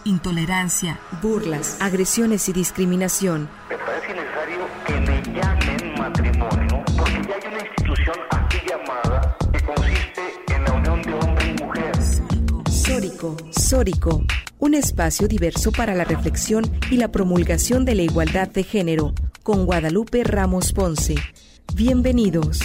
intolerancia, burlas, agresiones y discriminación. Me parece necesario que le llamen matrimonio, porque ya hay una institución aquí llamada que consiste en la unión de hombre y mujer. Sórico, un espacio diverso para la reflexión y la promulgación de la igualdad de género, con Guadalupe Ramos Ponce. Bienvenidos.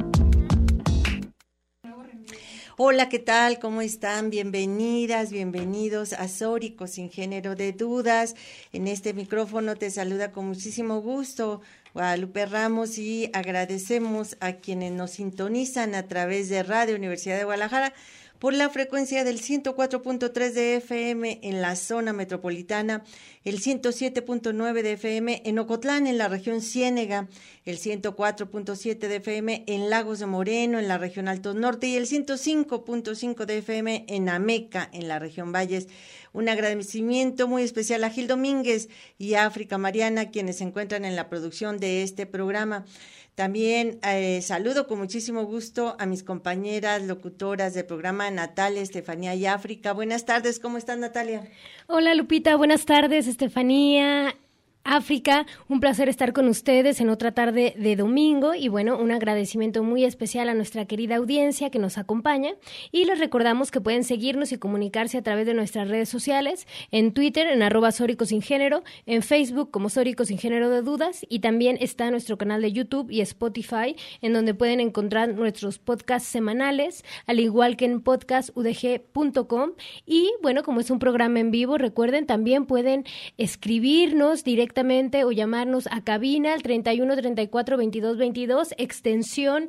Hola, ¿qué tal? ¿Cómo están? Bienvenidas, bienvenidos a Sórico sin género de dudas. En este micrófono te saluda con muchísimo gusto Guadalupe Ramos y agradecemos a quienes nos sintonizan a través de Radio Universidad de Guadalajara por la frecuencia del 104.3 de FM en la zona metropolitana, el 107.9 de FM en Ocotlán, en la región Ciénega, el 104.7 de FM en Lagos de Moreno, en la región Altos Norte, y el 105.5 de FM en Ameca, en la región Valles. Un agradecimiento muy especial a Gil Domínguez y a África Mariana, quienes se encuentran en la producción de este programa. También saludo con muchísimo gusto a mis compañeras locutoras del programa, Natalia, Estefanía y África. Buenas tardes, ¿cómo estás, Natalia? Hola, Lupita, buenas tardes, Estefanía, África, un placer estar con ustedes en otra tarde de domingo y bueno, un agradecimiento muy especial a nuestra querida audiencia que nos acompaña y les recordamos que pueden seguirnos y comunicarse a través de nuestras redes sociales, en Twitter en @SóricoSinGénero, en Facebook como Sórico Sin Género de Dudas y también está nuestro canal de YouTube y Spotify en donde pueden encontrar nuestros podcasts semanales, al igual que en podcastudg.com y bueno, como es un programa en vivo, recuerden también pueden escribirnos directamente o llamarnos a cabina al 31 34 22 22, extensión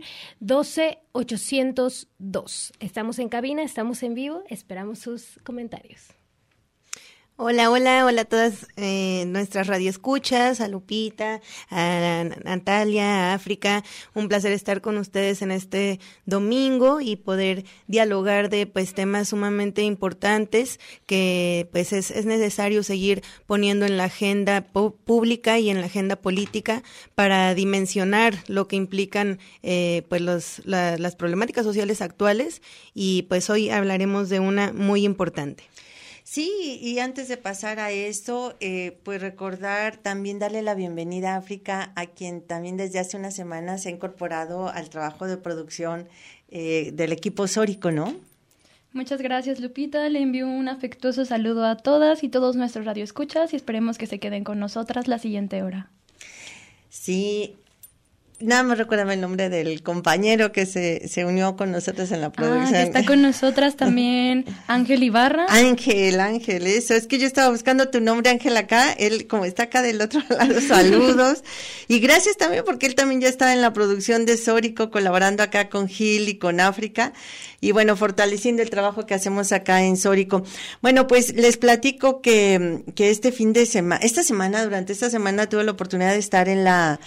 12802. Estamos en cabina, estamos en vivo, esperamos sus comentarios. Hola a todas nuestras radioescuchas, a Lupita, a Natalia, a África. Un placer estar con ustedes en este domingo y poder dialogar de temas sumamente importantes que es necesario seguir poniendo en la agenda pública y en la agenda política para dimensionar lo que implican las problemáticas sociales actuales y hoy hablaremos de una muy importante. Sí, y antes de pasar a esto, recordar, también darle la bienvenida a África, a quien también desde hace unas semanas se ha incorporado al trabajo de producción del equipo Sórico, ¿no? Muchas gracias, Lupita. Le envío un afectuoso saludo a todas y todos nuestros radioescuchas y esperemos que se queden con nosotras la siguiente hora. Sí. Nada más recuérdame el nombre del compañero que se unió con nosotros en la producción. Que está con nosotras también, Ángel Ibarra. Ángel, eso. Es que yo estaba buscando tu nombre, Ángel, acá. Él, como está acá del otro lado, saludos. Y gracias también porque él también ya está en la producción de Sórico, colaborando acá con Gil y con África. Y bueno, fortaleciendo el trabajo que hacemos acá en Sórico. Bueno, pues les platico que durante esta semana tuve la oportunidad de estar en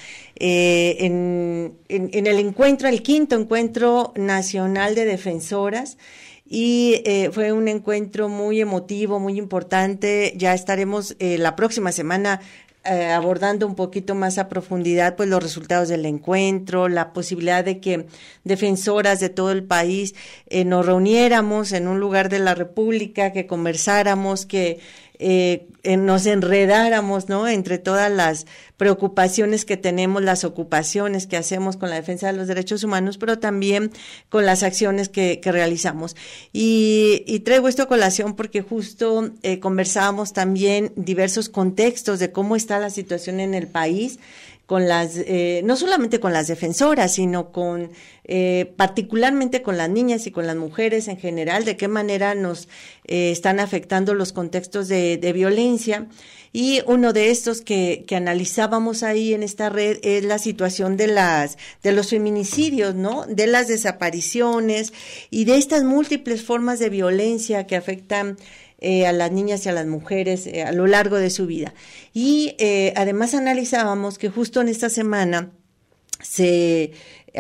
el encuentro, el 5º Encuentro Nacional de Defensoras, y fue un encuentro muy emotivo, muy importante. Ya estaremos la próxima semana abordando un poquito más a profundidad los resultados del encuentro, la posibilidad de que defensoras de todo el país nos reuniéramos en un lugar de la República, que conversáramos, que nos enredáramos, ¿no?, entre todas las preocupaciones que tenemos, las ocupaciones que hacemos con la defensa de los derechos humanos, pero también con las acciones que realizamos. Y traigo esto a colación porque justo conversábamos también diversos contextos de cómo está la situación en el país, con no solamente con las defensoras, sino particularmente con las niñas y con las mujeres en general, de qué manera nos están afectando los contextos de violencia. Y uno de estos que analizábamos ahí en esta red es la situación de los feminicidios, ¿no?, de las desapariciones y de estas múltiples formas de violencia que afectan a las niñas y a las mujeres a lo largo de su vida. Y además analizábamos que justo en esta semana se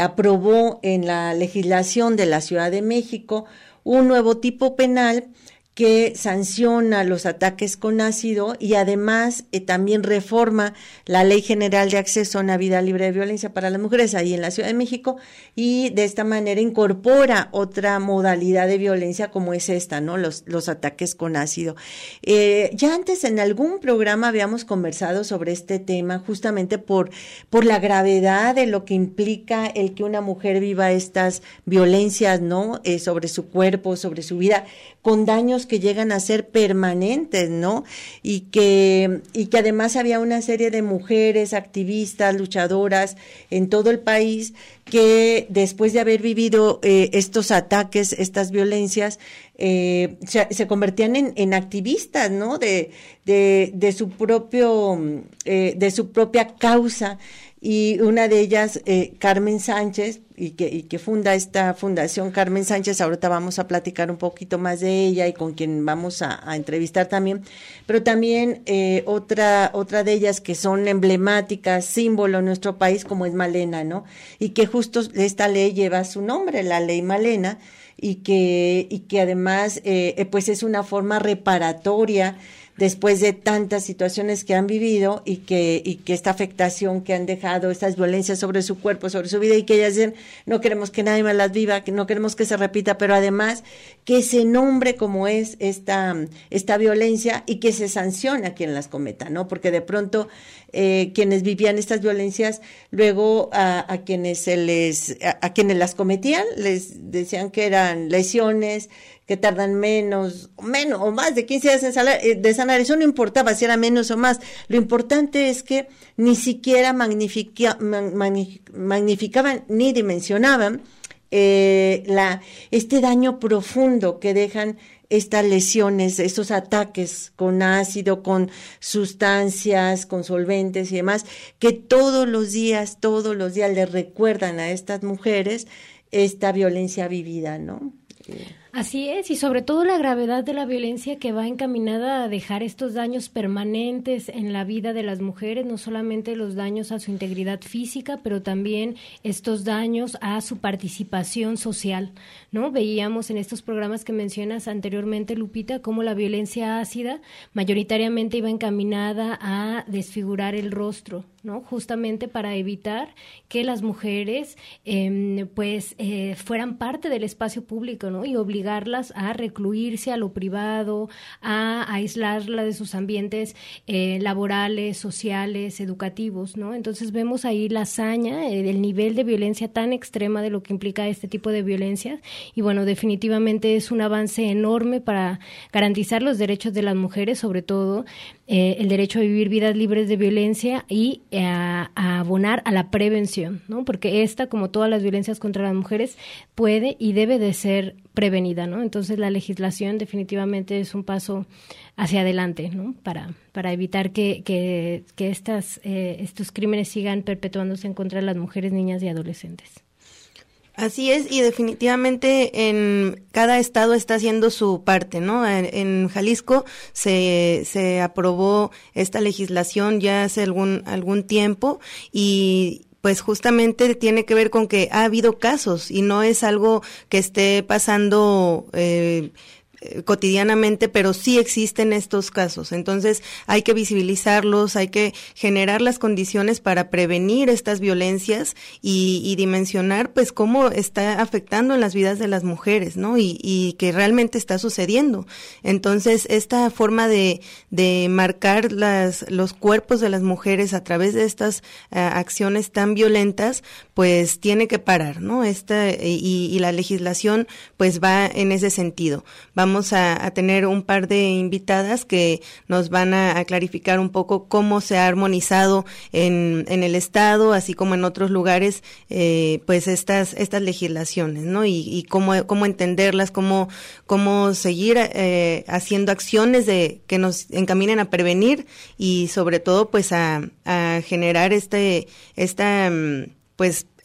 aprobó en la legislación de la Ciudad de México un nuevo tipo penal que sanciona los ataques con ácido y además también reforma la Ley General de Acceso a una Vida Libre de Violencia para las Mujeres ahí en la Ciudad de México, y de esta manera incorpora otra modalidad de violencia como es esta, ¿no? Los ataques con ácido. Ya antes en algún programa habíamos conversado sobre este tema justamente por la gravedad de lo que implica el que una mujer viva estas violencias, ¿no? Sobre su cuerpo, sobre su vida, con daños que llegan a ser permanentes, ¿no? Y que además había una serie de mujeres activistas, luchadoras en todo el país que después de haber vivido estos ataques, estas violencias, se convertían en activistas, ¿no? De su propia causa. Y una de ellas, Carmen Sánchez, y que funda esta fundación Carmen Sánchez, ahorita vamos a platicar un poquito más de ella y con quien vamos a entrevistar también, pero también otra de ellas que son emblemáticas, símbolo en nuestro país, como es Malena, ¿no? Y que justo esta ley lleva su nombre, la Ley Malena, y que además pues es una forma reparatoria después de tantas situaciones que han vivido y que esta afectación que han dejado, estas violencias sobre su cuerpo, sobre su vida, y que ellas dicen, no queremos que nadie más las viva, que no queremos que se repita, pero además que se nombre como es esta violencia y que se sancione a quien las cometa, ¿no? Porque de pronto quienes vivían estas violencias, luego a quienes las cometían, les decían que eran lesiones que tardan menos o más de 15 días de sanar. Eso no importaba si era menos o más. Lo importante es que ni siquiera magnificaban ni dimensionaban este daño profundo que dejan estas lesiones, estos ataques con ácido, con sustancias, con solventes y demás, que todos los días les recuerdan a estas mujeres esta violencia vivida, ¿no? Así es, y sobre todo la gravedad de la violencia que va encaminada a dejar estos daños permanentes en la vida de las mujeres, no solamente los daños a su integridad física, pero también estos daños a su participación social, ¿no? Veíamos en estos programas que mencionas anteriormente, Lupita, cómo la violencia ácida mayoritariamente iba encaminada a desfigurar el rostro, ¿no? Justamente para evitar que las mujeres fueran parte del espacio público, ¿no? Y obligarlas a recluirse a lo privado, a aislarla de sus ambientes laborales, sociales, educativos, ¿no? Entonces vemos ahí la hazaña, el nivel de violencia tan extrema de lo que implica este tipo de violencia, y bueno, definitivamente es un avance enorme para garantizar los derechos de las mujeres, sobre todo el derecho a vivir vidas libres de violencia y a abonar a la prevención, ¿no? Porque esta, como todas las violencias contra las mujeres, puede y debe de ser prevenida, ¿no? Entonces la legislación definitivamente es un paso hacia adelante, ¿no? Para evitar que estos crímenes sigan perpetuándose en contra de las mujeres, niñas y adolescentes. Así es, y definitivamente en cada estado está haciendo su parte, ¿no? En Jalisco se aprobó esta legislación ya hace algún tiempo, y pues justamente tiene que ver con que ha habido casos y no es algo que esté pasando cotidianamente, pero sí existen estos casos. Entonces hay que visibilizarlos, hay que generar las condiciones para prevenir estas violencias y dimensionar pues cómo está afectando en las vidas de las mujeres, ¿no? Y que realmente está sucediendo. Entonces esta forma de marcar los cuerpos de las mujeres a través de estas acciones tan violentas, pues tiene que parar, ¿no? Y la legislación pues va en ese sentido. Vamos a tener un par de invitadas que nos van a clarificar un poco cómo se ha armonizado en el estado, así como en otros lugares, pues estas legislaciones, ¿no? Y cómo entenderlas, cómo seguir haciendo acciones que nos encaminen a prevenir y sobre todo pues a generar esta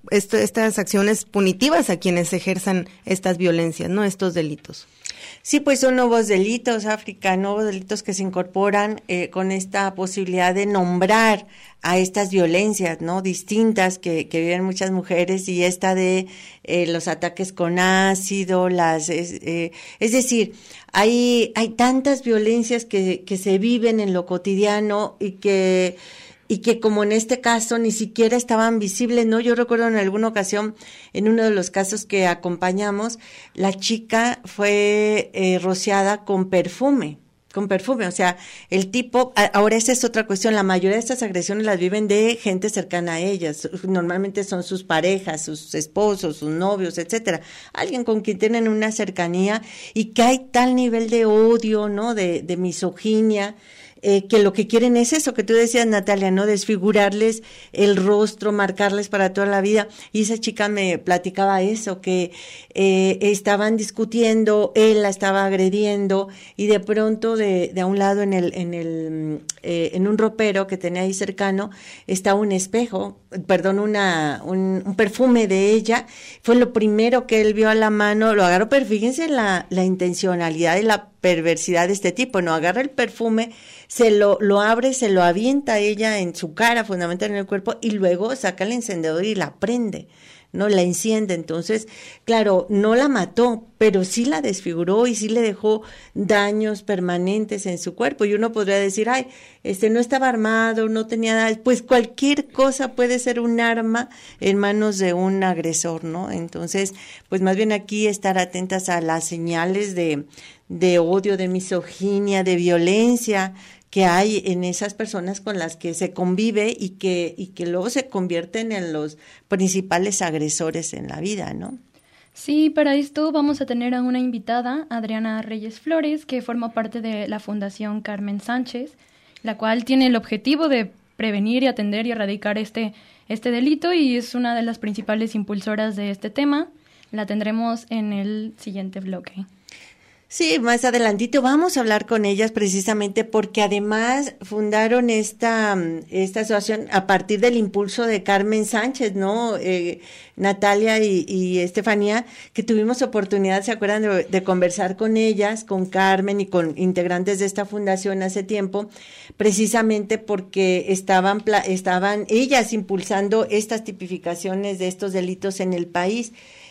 estas acciones punitivas a quienes ejerzan estas violencias, ¿no? Estos delitos. Sí, pues son nuevos delitos, África, nuevos delitos que se incorporan con esta posibilidad de nombrar a estas violencias, ¿no? Distintas que viven muchas mujeres, y esta de los ataques con ácido, es decir, hay tantas violencias que se viven en lo cotidiano y que como en este caso ni siquiera estaban visibles, ¿no? Yo recuerdo en alguna ocasión, en uno de los casos que acompañamos, la chica fue rociada con perfume, o sea, el tipo, ahora esa es otra cuestión, la mayoría de estas agresiones las viven de gente cercana a ellas, normalmente son sus parejas, sus esposos, sus novios, etcétera, alguien con quien tienen una cercanía, y que hay tal nivel de odio, ¿no? De misoginia, que lo que quieren es eso que tú decías, Natalia, ¿no? Desfigurarles el rostro, marcarles para toda la vida. Y esa chica me platicaba eso, que estaban discutiendo, él la estaba agrediendo, y de pronto de a un lado en un ropero que tenía ahí cercano estaba un espejo, un perfume de ella. Fue lo primero que él vio a la mano, lo agarró, pero fíjense la intencionalidad y la perversidad de este tipo, ¿no? Agarra el perfume, se lo abre, se lo avienta a ella en su cara, fundamentalmente en el cuerpo, y luego saca el encendedor y la prende, ¿no? La enciende. Entonces, claro, no la mató, pero sí la desfiguró y sí le dejó daños permanentes en su cuerpo. Y uno podría decir, ay, no estaba armado, no tenía nada. Pues cualquier cosa puede ser un arma en manos de un agresor, ¿no? Entonces, pues más bien aquí estar atentas a las señales de odio, de misoginia, de violencia que hay en esas personas con las que se convive y que luego se convierten en los principales agresores en la vida, ¿no? Sí, para esto vamos a tener a una invitada, Adriana Reyes Flores, que forma parte de la Fundación Carmen Sánchez, la cual tiene el objetivo de prevenir y atender y erradicar este delito, y es una de las principales impulsoras de este tema. La tendremos en el siguiente bloque. Sí, más adelantito vamos a hablar con ellas precisamente porque además fundaron esta asociación a partir del impulso de Carmen Sánchez, ¿no? Natalia y Estefanía, que tuvimos oportunidad, ¿se acuerdan? De conversar con ellas, con Carmen y con integrantes de esta fundación hace tiempo, precisamente porque estaban ellas impulsando estas tipificaciones de estos delitos en el país.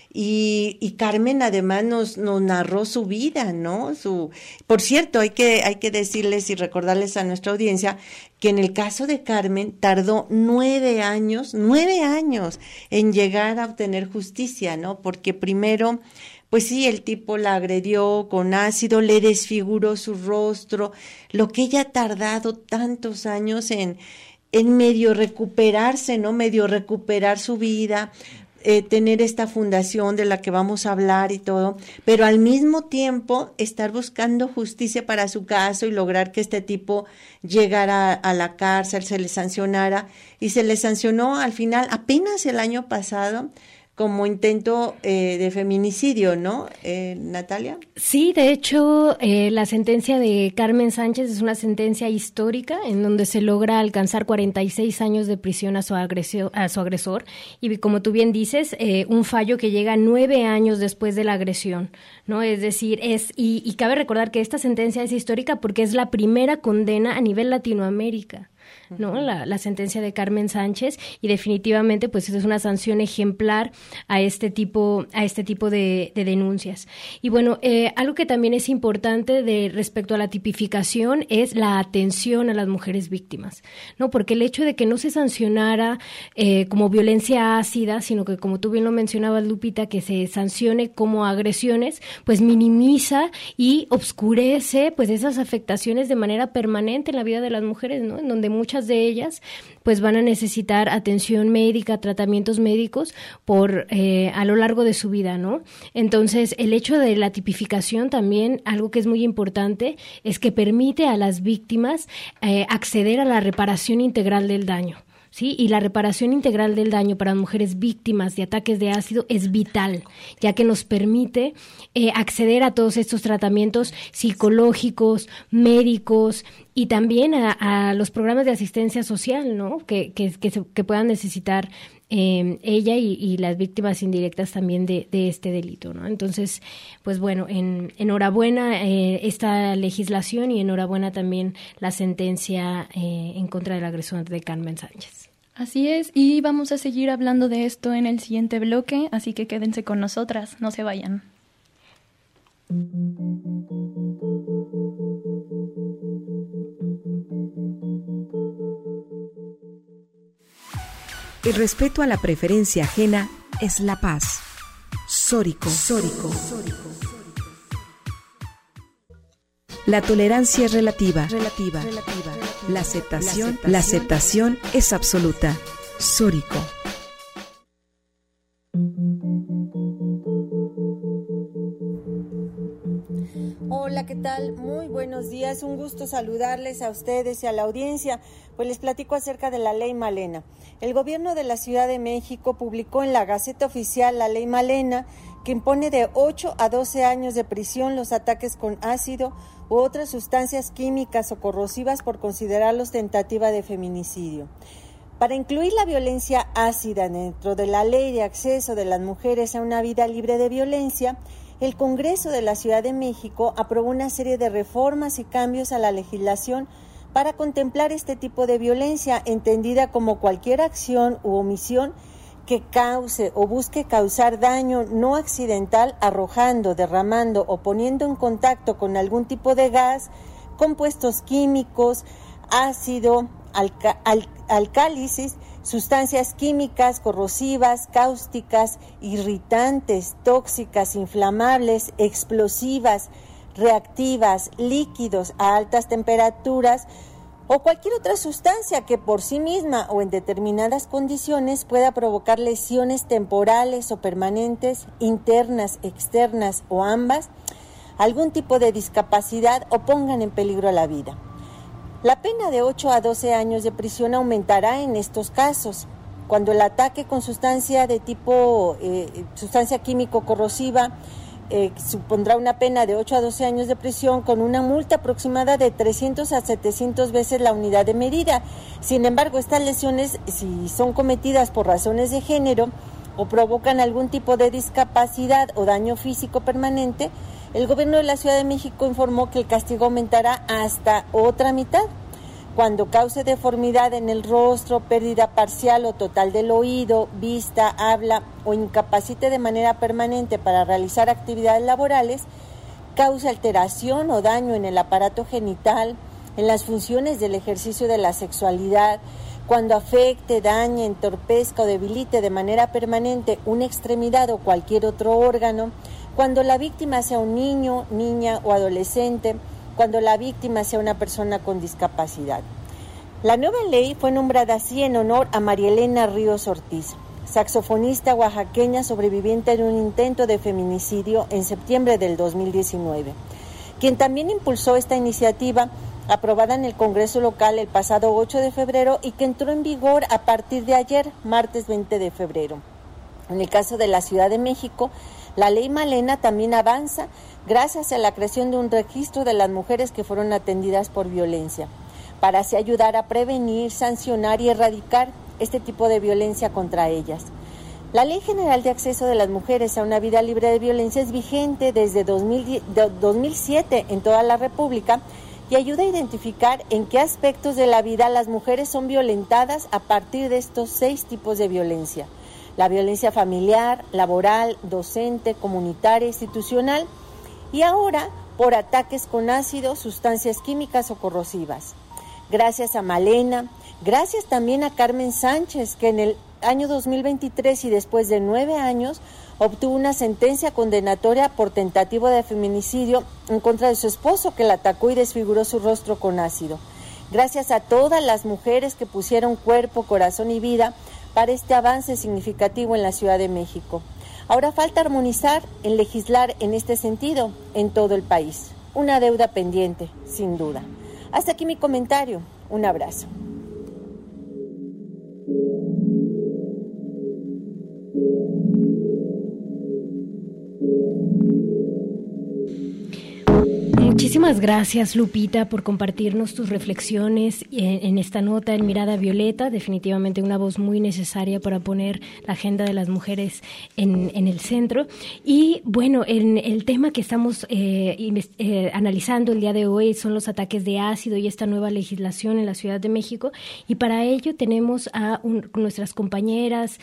Y Carmen además nos narró su vida, ¿no? Por cierto, hay que decirles y recordarles a nuestra audiencia que en el caso de Carmen tardó 9 años en llegar a obtener justicia, ¿no? Porque primero, pues sí, el tipo la agredió con ácido, le desfiguró su rostro, lo que ella ha tardado tantos años en medio recuperarse, ¿no? Medio recuperar su vida, tener esta fundación de la que vamos a hablar y todo, pero al mismo tiempo estar buscando justicia para su caso y lograr que este tipo llegara a la cárcel, se le sancionara, y se le sancionó al final apenas el año pasado como intento de feminicidio, ¿no, Natalia? Sí, de hecho, la sentencia de Carmen Sánchez es una sentencia histórica en donde se logra alcanzar 46 años de prisión a su agresor, y como tú bien dices, un fallo que llega 9 años después de la agresión, ¿no? Es decir, y cabe recordar que esta sentencia es histórica porque es la primera condena a nivel Latinoamérica, ¿no? La sentencia de Carmen Sánchez, y definitivamente pues es una sanción ejemplar a este tipo de denuncias. Y bueno, algo que también es importante respecto a la tipificación es la atención a las mujeres víctimas, ¿no? Porque el hecho de que no se sancionara como violencia ácida, sino que, como tú bien lo mencionabas, Lupita, que se sancione como agresiones, pues minimiza y obscurece pues esas afectaciones de manera permanente en la vida de las mujeres, ¿no? En donde muchas de ellas pues van a necesitar atención médica, tratamientos médicos a lo largo de su vida, ¿no? Entonces, el hecho de la tipificación también, algo que es muy importante, es que permite a las víctimas acceder a la reparación integral del daño. ¿Sí? Y la reparación integral del daño para mujeres víctimas de ataques de ácido es vital, ya que nos permite acceder a todos estos tratamientos psicológicos, médicos, y también a los programas de asistencia social, ¿no? Que puedan necesitar ella y las víctimas indirectas también de este delito, ¿no? Entonces, pues bueno, enhorabuena esta legislación y enhorabuena también la sentencia en contra del agresor de Carmen Sánchez. Así es, y vamos a seguir hablando de esto en el siguiente bloque, así que quédense con nosotras, no se vayan. El respeto a la preferencia ajena es la paz. Sórico. La tolerancia es relativa. La aceptación es absoluta. Sórico. Hola, ¿qué tal? Muy buenos días, un gusto saludarles a ustedes y a la audiencia. Pues les platico acerca de la Ley Malena. El gobierno de la Ciudad de México publicó en la Gaceta Oficial la Ley Malena, que impone de 8 a 12 años de prisión los ataques con ácido u otras sustancias químicas o corrosivas por considerarlos tentativa de feminicidio. Para incluir la violencia ácida dentro de la ley de acceso de las mujeres a una vida libre de violencia, el Congreso de la Ciudad de México aprobó una serie de reformas y cambios a la legislación para contemplar este tipo de violencia, entendida como cualquier acción u omisión que cause o busque causar daño no accidental arrojando, derramando o poniendo en contacto con algún tipo de gas, compuestos químicos, ácido, alcálisis, sustancias químicas, corrosivas, cáusticas, irritantes, tóxicas, inflamables, explosivas, reactivas, líquidos a altas temperaturas o cualquier otra sustancia que por sí misma o en determinadas condiciones pueda provocar lesiones temporales o permanentes, internas, externas o ambas, algún tipo de discapacidad o pongan en peligro la vida. La pena de 8 a 12 años de prisión aumentará en estos casos, cuando el ataque con sustancia de tipo sustancia químico corrosiva supondrá una pena de 8 a 12 años de prisión con una multa aproximada de 300 a 700 veces la unidad de medida. Sin embargo, estas lesiones, si son cometidas por razones de género o provocan algún tipo de discapacidad o daño físico permanente, el gobierno de la Ciudad de México informó que el castigo aumentará hasta otra mitad. Cuando cause deformidad en el rostro, pérdida parcial o total del oído, vista, habla o incapacite de manera permanente para realizar actividades laborales, cause alteración o daño en el aparato genital, en las funciones del ejercicio de la sexualidad, cuando afecte, dañe, entorpezca o debilite de manera permanente una extremidad o cualquier otro órgano, cuando la víctima sea un niño, niña o adolescente, cuando la víctima sea una persona con discapacidad. La nueva ley fue nombrada así en honor a María Elena Ríos Ortiz, saxofonista oaxaqueña sobreviviente de un intento de feminicidio en septiembre del 2019, quien también impulsó esta iniciativa aprobada en el Congreso local el pasado 8 de febrero y que entró en vigor a partir de ayer, martes 20 de febrero. En el caso de la Ciudad de México, la Ley Malena también avanza gracias a la creación de un registro de las mujeres que fueron atendidas por violencia, para así ayudar a prevenir, sancionar y erradicar este tipo de violencia contra ellas. La Ley General de Acceso de las Mujeres a una Vida Libre de Violencia es vigente desde 2007 en toda la República y ayuda a identificar en qué aspectos de la vida las mujeres son violentadas a partir de estos 6 tipos de violencia: la violencia familiar, laboral, docente, comunitaria, institucional y ahora por ataques con ácido, sustancias químicas o corrosivas. Gracias a Malena, gracias también a Carmen Sánchez, que en el año 2023 y después de 9 años obtuvo una sentencia condenatoria por tentativa de feminicidio en contra de su esposo, que la atacó y desfiguró su rostro con ácido. Gracias a todas las mujeres que pusieron cuerpo, corazón y vida para este avance significativo en la Ciudad de México. Ahora falta armonizar y legislar en este sentido en todo el país. Una deuda pendiente, sin duda. Hasta aquí mi comentario. Un abrazo. Muchísimas gracias, Lupita, por compartirnos tus reflexiones en esta nota en Mirada Violeta. Definitivamente una voz muy necesaria para poner la agenda de las mujeres en el centro. Y bueno, en el tema que estamos analizando el día de hoy son los ataques de ácido y esta nueva legislación en la Ciudad de México. Y para ello tenemos a nuestras compañeras,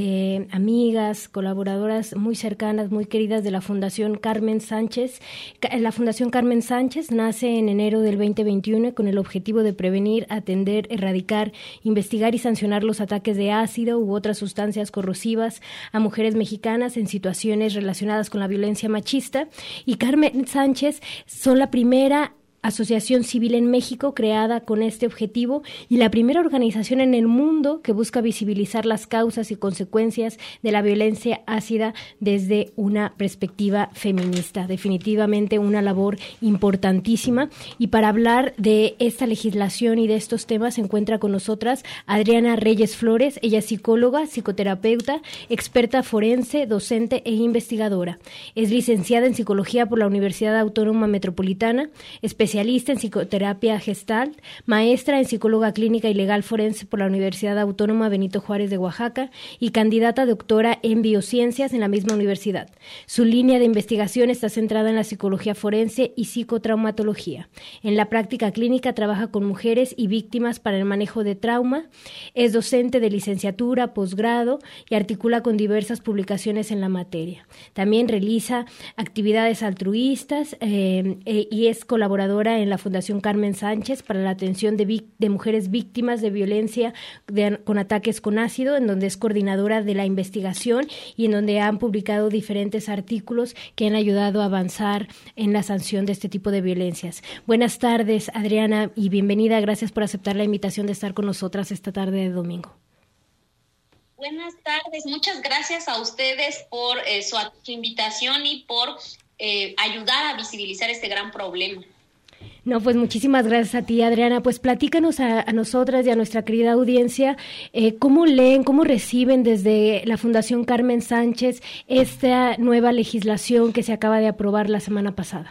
amigas, colaboradoras muy cercanas, muy queridas de la Fundación Carmen Sánchez. La Fundación Carmen Sánchez nace en enero del 2021 con el objetivo de prevenir, atender, erradicar, investigar y sancionar los ataques de ácido u otras sustancias corrosivas a mujeres mexicanas en situaciones relacionadas con la violencia machista. Y Carmen Sánchez son la primera asociación civil en México creada con este objetivo y la primera organización en el mundo que busca visibilizar las causas y consecuencias de la violencia ácida desde una perspectiva feminista. Definitivamente una labor importantísima. Y para hablar de esta legislación y de estos temas se encuentra con nosotras Adriana Reyes Flores. Ella es psicóloga, psicoterapeuta, experta forense, docente e investigadora. Es licenciada en Psicología por la Universidad Autónoma Metropolitana, especialista en psicoterapia gestalt, maestra en psicóloga clínica y legal forense por la Universidad Autónoma Benito Juárez de Oaxaca y candidata doctora en biociencias en la misma universidad. Su línea de investigación está centrada en la psicología forense y psicotraumatología. En la práctica clínica trabaja con mujeres y víctimas para el manejo de trauma, es docente de licenciatura, posgrado y articula con diversas publicaciones en la materia. También realiza actividades altruistas y es colaboradora en la Fundación Carmen Sánchez para la atención de mujeres víctimas de violencia con ataques con ácido, en donde es coordinadora de la investigación y en donde han publicado diferentes artículos que han ayudado a avanzar en la sanción de este tipo de violencias. Buenas tardes, Adriana, y bienvenida. Gracias por aceptar la invitación de estar con nosotras esta tarde de domingo. Buenas tardes, muchas gracias a ustedes por su invitación y por ayudar a visibilizar este gran problema. No, pues muchísimas gracias a ti, Adriana. Pues platícanos a nosotras y a nuestra querida audiencia, ¿cómo leen, cómo reciben desde la Fundación Carmen Sánchez esta nueva legislación que se acaba de aprobar la semana pasada?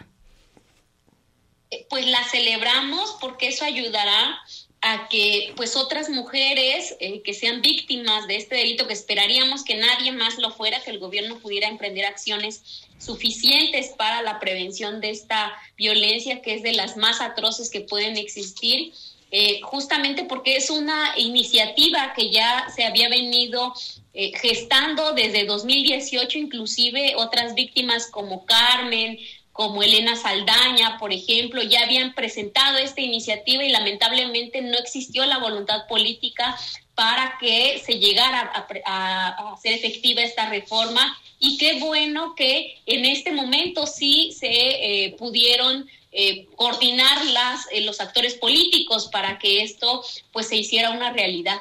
Pues la celebramos porque eso ayudará a que pues otras mujeres que sean víctimas de este delito, que esperaríamos que nadie más lo fuera, que el gobierno pudiera emprender acciones suficientes para la prevención de esta violencia, que es de las más atroces que pueden existir, justamente porque es una iniciativa que ya se había venido gestando desde 2018, inclusive otras víctimas como Carmen, como Elena Saldaña, por ejemplo, ya habían presentado esta iniciativa y lamentablemente no existió la voluntad política para que se llegara a hacer efectiva esta reforma. Y qué bueno que en este momento sí se pudieron coordinar los actores políticos para que esto pues se hiciera una realidad.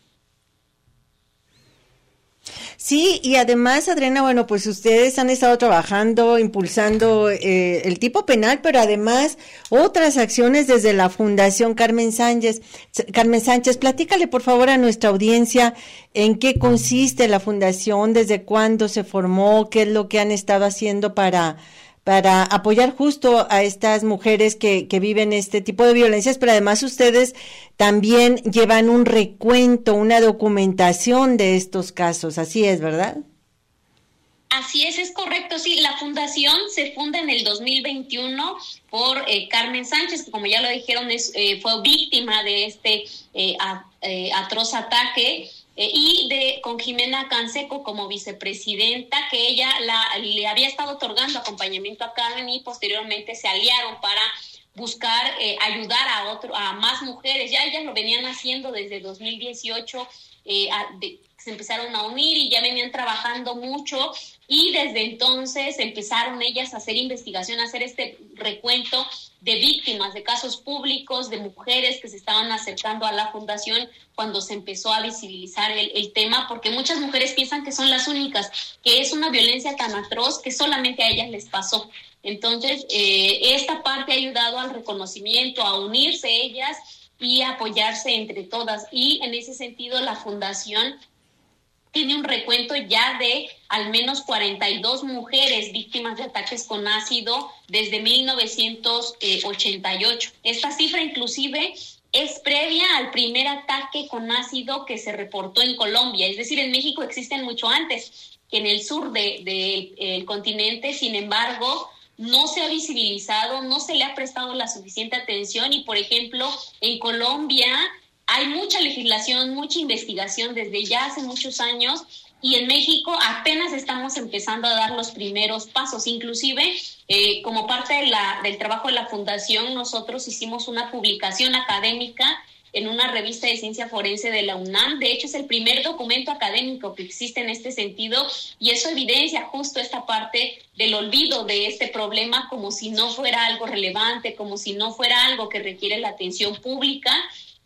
Sí, y además, Adriana, bueno, pues ustedes han estado trabajando, impulsando el tipo penal, pero además otras acciones desde la Fundación Carmen Sánchez. Carmen Sánchez, platícale por favor a nuestra audiencia en qué consiste la fundación, desde cuándo se formó, qué es lo que han estado haciendo para apoyar justo a estas mujeres que viven este tipo de violencias, pero además ustedes también llevan un recuento, una documentación de estos casos, así es, ¿verdad? Así es correcto, sí, la fundación se funda en el 2021 por Carmen Sánchez, que como ya lo dijeron fue víctima de este atroz ataque, y con Jimena Canseco como vicepresidenta, que ella le había estado otorgando acompañamiento a Carmen y posteriormente se aliaron para buscar ayudar a más mujeres. Ya ellas lo venían haciendo desde 2018, se empezaron a unir y ya venían trabajando mucho, y desde entonces empezaron ellas a hacer investigación, a hacer este recuento de víctimas, de casos públicos, de mujeres que se estaban acercando a la fundación cuando se empezó a visibilizar el tema, porque muchas mujeres piensan que son las únicas, que es una violencia tan atroz que solamente a ellas les pasó. Entonces, esta parte ha ayudado al reconocimiento, a unirse ellas y a apoyarse entre todas, y en ese sentido la fundación tiene un recuento ya de al menos 42 mujeres víctimas de ataques con ácido desde 1988. Esta cifra inclusive es previa al primer ataque con ácido que se reportó en Colombia. Es decir, en México existen mucho antes que en el sur del continente. Sin embargo, no se ha visibilizado, no se le ha prestado la suficiente atención y, por ejemplo, en Colombia hay mucha legislación, mucha investigación desde ya hace muchos años, y en México apenas estamos empezando a dar los primeros pasos. Inclusive, como parte del trabajo de la Fundación, nosotros hicimos una publicación académica en una revista de ciencia forense de la UNAM. De hecho, es el primer documento académico que existe en este sentido, y eso evidencia justo esta parte del olvido de este problema, como si no fuera algo relevante, como si no fuera algo que requiere la atención pública.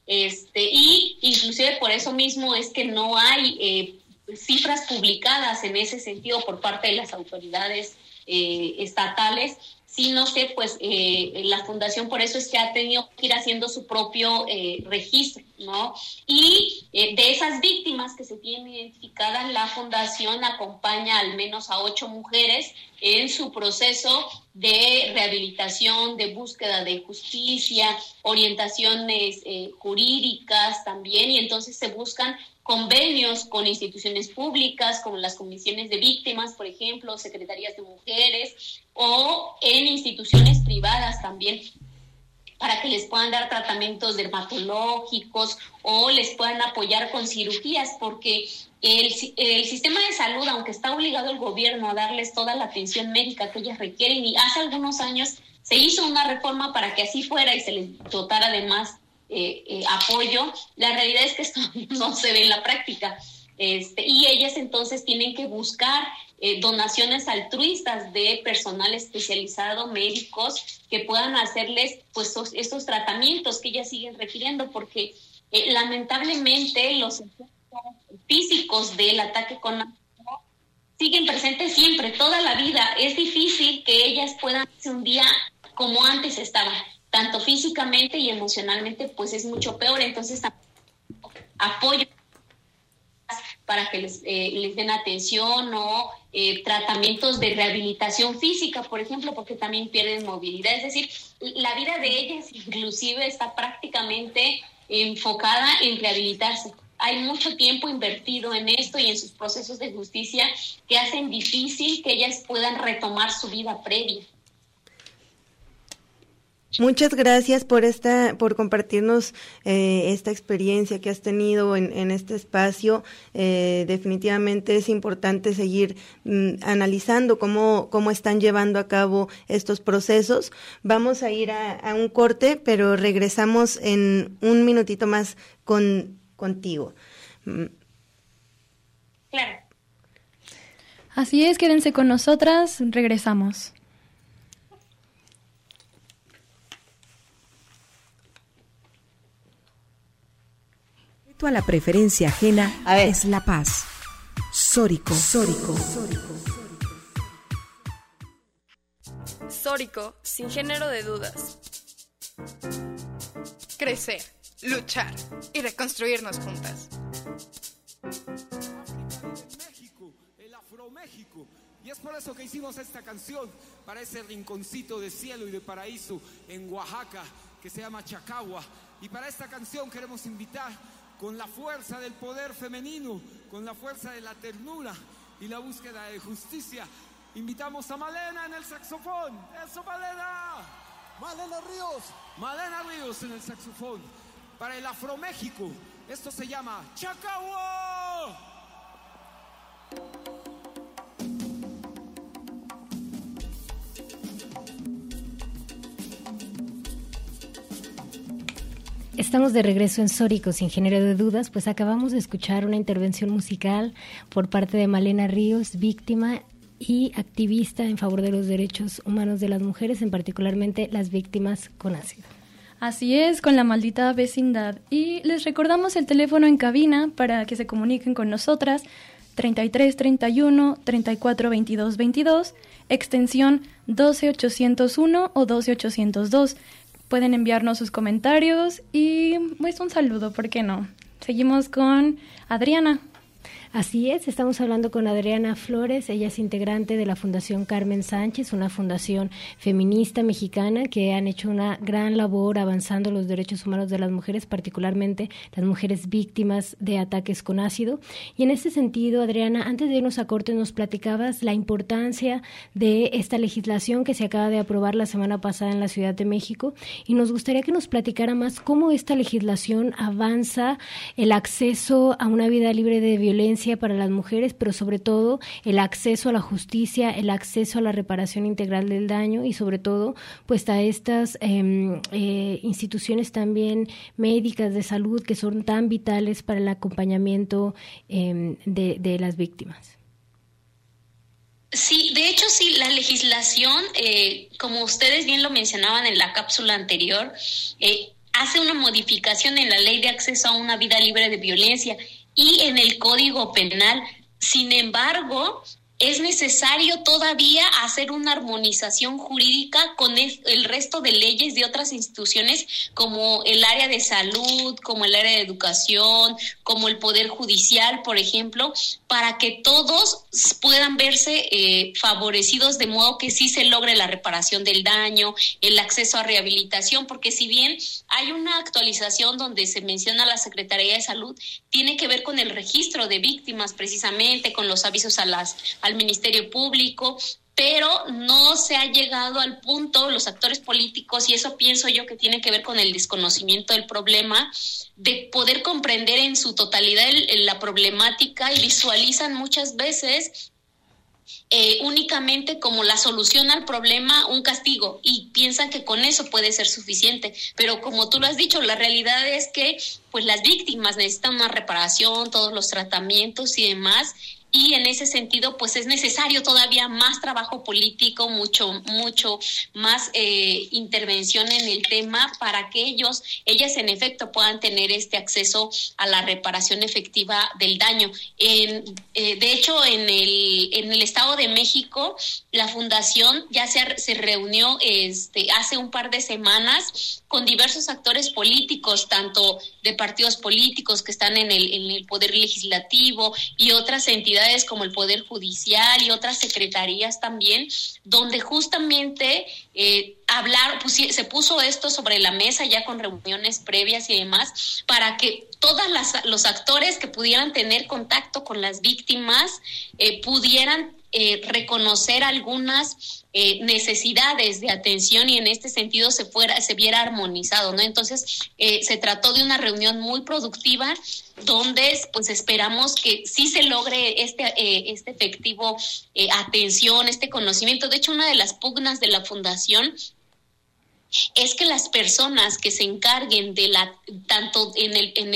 Y inclusive por eso mismo es que no hay cifras publicadas en ese sentido por parte de las autoridades estatales, sino que pues la Fundación por eso es que ha tenido que ir haciendo su propio registro, ¿no? Y de esas víctimas que se tienen identificadas, la Fundación acompaña al menos a 8 mujeres en su proceso de rehabilitación, de búsqueda de justicia, orientaciones jurídicas también, y entonces se buscan convenios con instituciones públicas, como las comisiones de víctimas, por ejemplo, secretarías de mujeres, o en instituciones privadas también, para que les puedan dar tratamientos dermatológicos o les puedan apoyar con cirugías, porque el sistema de salud, aunque está obligado el gobierno a darles toda la atención médica que ellas requieren, y hace algunos años se hizo una reforma para que así fuera y se les dotara de más apoyo, la realidad es que esto no se ve en la práctica, y ellas entonces tienen que buscar donaciones altruistas de personal especializado, médicos, que puedan hacerles pues estos tratamientos que ellas siguen requiriendo, porque lamentablemente los efectos físicos del ataque con ácido siguen presentes siempre, toda la vida. Es difícil que ellas puedan hacer un día como antes estaban, tanto físicamente y emocionalmente, pues es mucho peor. Entonces, apoyo para que les den atención, o tratamientos de rehabilitación física, por ejemplo, porque también pierden movilidad. Es decir, la vida de ellas inclusive está prácticamente enfocada en rehabilitarse. Hay mucho tiempo invertido en esto y en sus procesos de justicia que hacen difícil que ellas puedan retomar su vida previa. Muchas gracias por compartirnos esta experiencia que has tenido en este espacio. Definitivamente es importante seguir analizando cómo están llevando a cabo estos procesos. Vamos a ir a un corte, pero regresamos en un minutito más contigo. Claro. Así es, quédense con nosotras, regresamos. A la preferencia ajena es la paz. Sórico. Sórico, sin género de dudas. Crecer, luchar y reconstruirnos juntas. México, el Afroméxico. Y es por eso que hicimos esta canción para ese rinconcito de cielo y de paraíso en Oaxaca que se llama Chacagua. Y para esta canción queremos invitar, con la fuerza del poder femenino, con la fuerza de la ternura y la búsqueda de justicia, invitamos a Malena en el saxofón. ¡Eso, Malena! Malena Ríos en el saxofón. Para el Afroméxico, esto se llama Chacagua. Estamos de regreso en Sórico, sin género de dudas. Pues acabamos de escuchar una intervención musical por parte de Malena Ríos, víctima y activista en favor de los derechos humanos de las mujeres, en particularmente las víctimas con ácido. Así es, con la maldita vecindad. Y les recordamos el teléfono en cabina para que se comuniquen con nosotras, 3331-342222, extensión 12801 o 12802. Pueden enviarnos sus comentarios y pues un saludo, ¿por qué no? Seguimos con Adriana. Así es, estamos hablando con Adriana Flores, ella es integrante de la Fundación Carmen Sánchez, una fundación feminista mexicana que han hecho una gran labor avanzando los derechos humanos de las mujeres, particularmente las mujeres víctimas de ataques con ácido. Y en este sentido, Adriana, antes de irnos a corte nos platicabas la importancia de esta legislación que se acaba de aprobar la semana pasada en la Ciudad de México, y nos gustaría que nos platicara más cómo esta legislación avanza el acceso a una vida libre de violencia para las mujeres, pero sobre todo el acceso a la justicia, el acceso a la reparación integral del daño y sobre todo pues a estas instituciones también médicas de salud que son tan vitales para el acompañamiento de las víctimas. Sí, de hecho sí, la legislación, como ustedes bien lo mencionaban en la cápsula anterior, hace una modificación en la Ley de Acceso a una Vida Libre de Violencia y en el Código Penal. Sin embargo, es necesario todavía hacer una armonización jurídica con el resto de leyes de otras instituciones, como el área de salud, como el área de educación, como el Poder Judicial, por ejemplo, para que todos puedan verse favorecidos, de modo que sí se logre la reparación del daño, el acceso a rehabilitación, porque si bien hay una actualización donde se menciona la Secretaría de Salud, tiene que ver con el registro de víctimas, precisamente con los avisos al Ministerio Público, pero no se ha llegado al punto, los actores políticos, y eso pienso yo que tiene que ver con el desconocimiento del problema, de poder comprender en su totalidad la problemática, y visualizan muchas veces únicamente como la solución al problema un castigo, y piensan que con eso puede ser suficiente, pero como tú lo has dicho, la realidad es que pues las víctimas necesitan una reparación, todos los tratamientos y demás, y en ese sentido pues es necesario todavía más trabajo político, mucho más intervención en el tema para que ellas en efecto puedan tener este acceso a la reparación efectiva del daño. De hecho, en el Estado de México, la Fundación ya se reunió hace un par de semanas con diversos actores políticos, tanto de partidos políticos que están en el Poder Legislativo y otras entidades como el Poder Judicial y otras secretarías también, donde justamente se puso esto sobre la mesa ya con reuniones previas y demás, para que todos los actores que pudieran tener contacto con las víctimas pudieran reconocer algunas necesidades de atención, y en este sentido se viera armonizado, ¿no? Entonces se trató de una reunión muy productiva donde pues esperamos que sí se logre este efectivo atención, este conocimiento. De hecho, una de las pugnas de la Fundación es que las personas que se encarguen de tanto en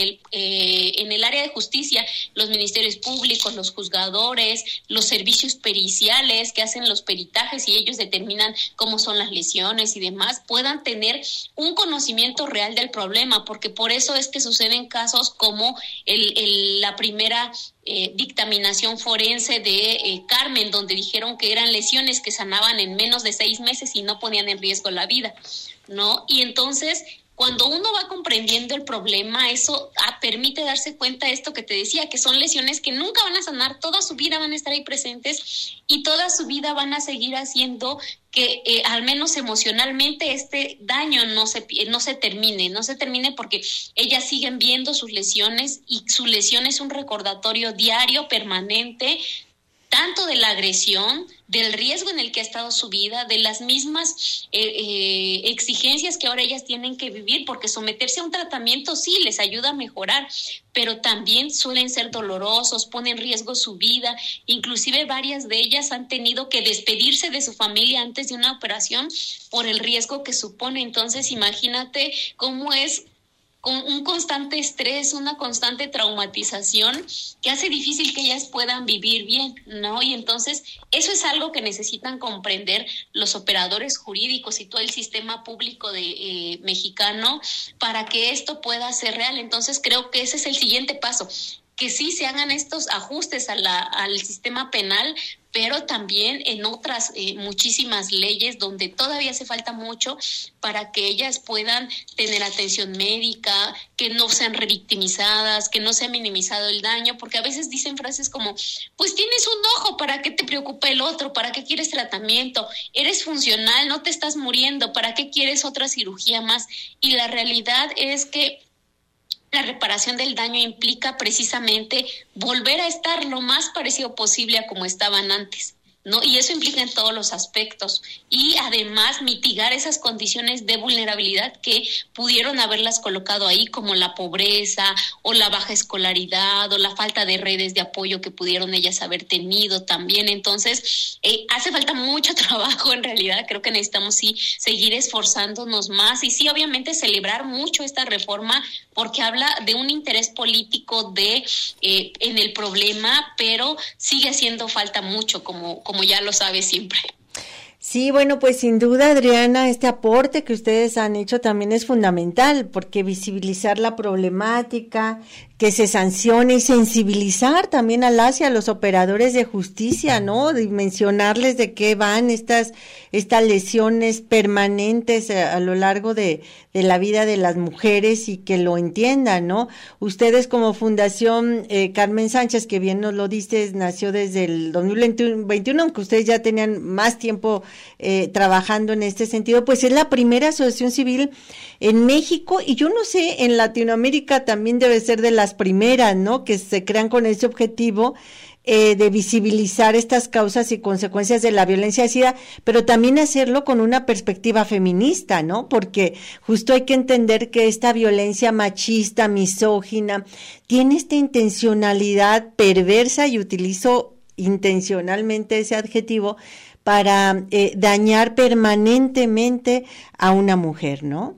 el área de justicia, los ministerios públicos, los juzgadores, los servicios periciales que hacen los peritajes y ellos determinan cómo son las lesiones y demás, puedan tener un conocimiento real del problema, porque por eso es que suceden casos como la primera dictaminación forense de Carmen, donde dijeron que eran lesiones que sanaban en menos de 6 meses y no ponían en riesgo la vida, ¿no? Y entonces, cuando uno va comprendiendo el problema, eso permite darse cuenta de esto que te decía, que son lesiones que nunca van a sanar, toda su vida van a estar ahí presentes y toda su vida van a seguir haciendo que al menos emocionalmente este daño no se termine porque ellas siguen viendo sus lesiones, y su lesión es un recordatorio diario, permanente, tanto de la agresión, del riesgo en el que ha estado su vida, de las mismas exigencias que ahora ellas tienen que vivir, porque someterse a un tratamiento sí les ayuda a mejorar, pero también suelen ser dolorosos, ponen en riesgo su vida, inclusive varias de ellas han tenido que despedirse de su familia antes de una operación por el riesgo que supone. Entonces imagínate cómo es con un constante estrés, una constante traumatización que hace difícil que ellas puedan vivir bien, ¿no? Y entonces eso es algo que necesitan comprender los operadores jurídicos y todo el sistema público mexicano para que esto pueda ser real. Entonces creo que ese es el siguiente paso, que sí se hagan estos ajustes al sistema penal, pero también en otras muchísimas leyes donde todavía hace falta mucho para que ellas puedan tener atención médica, que no sean revictimizadas, que no se ha minimizado el daño, porque a veces dicen frases como, pues tienes un ojo, ¿para qué te preocupa el otro? ¿Para qué quieres tratamiento? Eres funcional, no te estás muriendo, ¿para qué quieres otra cirugía más? Y la realidad es que la reparación del daño implica precisamente volver a estar lo más parecido posible a como estaban antes, ¿no? Y eso implica en todos los aspectos. Y además mitigar esas condiciones de vulnerabilidad que pudieron haberlas colocado ahí, como la pobreza o la baja escolaridad o la falta de redes de apoyo que pudieron ellas haber tenido también. Entonces, hace falta mucho trabajo en realidad. Creo que necesitamos sí seguir esforzándonos más y sí, obviamente, celebrar mucho esta reforma porque habla de un interés político en el problema, pero sigue haciendo falta mucho, como ya lo sabe siempre. Sí, bueno, pues sin duda, Adriana, este aporte que ustedes han hecho también es fundamental, porque visibilizar la problemática, que se sancione y sensibilizar también a las y a los operadores de justicia, ¿no? Dimensionarles de qué van estas lesiones permanentes a lo largo de la vida de las mujeres y que lo entiendan, ¿no? Ustedes como Fundación Carmen Sánchez, que bien nos lo dices, nació desde el 2021, aunque ustedes ya tenían más tiempo trabajando en este sentido, pues es la primera asociación civil en México y yo no sé, en Latinoamérica también debe ser de las primeras, ¿no? Que se crean con ese objetivo de visibilizar estas causas y consecuencias de la violencia SIDA, pero también hacerlo con una perspectiva feminista, ¿no? Porque justo hay que entender que esta violencia machista, misógina, tiene esta intencionalidad perversa, y utilizo intencionalmente ese adjetivo, para dañar permanentemente a una mujer, ¿no?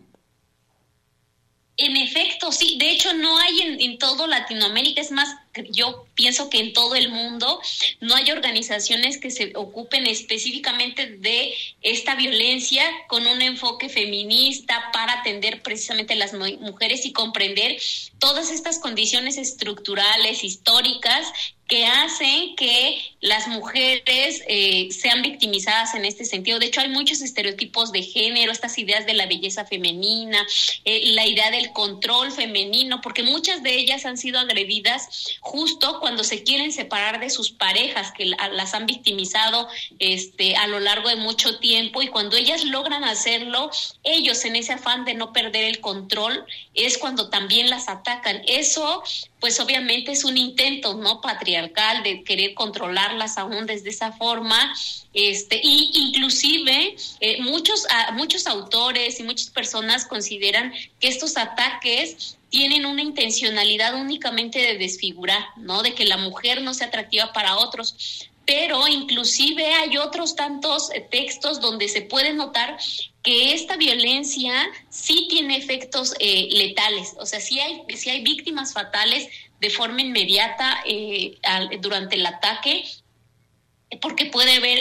En efecto, sí. De hecho, no hay en todo Latinoamérica. Es más, yo pienso que en todo el mundo no hay organizaciones que se ocupen específicamente de esta violencia con un enfoque feminista para atender precisamente a las mujeres y comprender todas estas condiciones estructurales, históricas, que hacen que las mujeres sean victimizadas en este sentido. De hecho, hay muchos estereotipos de género, estas ideas de la belleza femenina, la idea del control femenino, porque muchas de ellas han sido agredidas justo cuando se quieren separar de sus parejas, que las han victimizado a lo largo de mucho tiempo, y cuando ellas logran hacerlo, ellos en ese afán de no perder el control, es cuando también las atacan. Eso, pues obviamente es un intento, ¿no?, patriarcal de querer controlarlas aún desde esa forma, y inclusive muchos autores y muchas personas consideran que estos ataques tienen una intencionalidad únicamente de desfigurar, ¿no?, de que la mujer no sea atractiva para otros. Pero inclusive hay otros tantos textos donde se puede notar que esta violencia sí tiene efectos letales. O sea, sí hay víctimas fatales de forma inmediata durante el ataque, porque puede haber